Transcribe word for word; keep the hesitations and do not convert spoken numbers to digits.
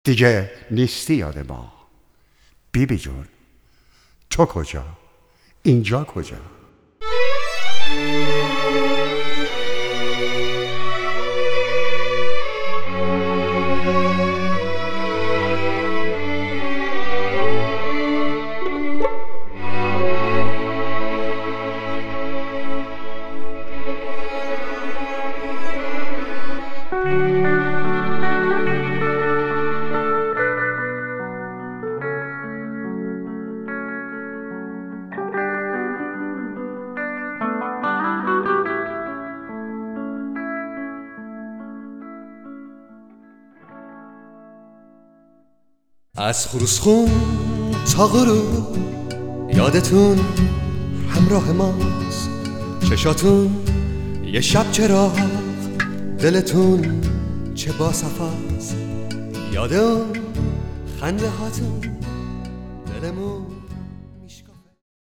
دیگه نیستی یاد ما. بیبی جون، تو کجا؟ اینجا کجا؟ از خروسخون تا غروب یادتون همراه ماست، چشاتون یه شب چراغ، دلتون چه باصفاست، یاد اون خنده هاتون دلمون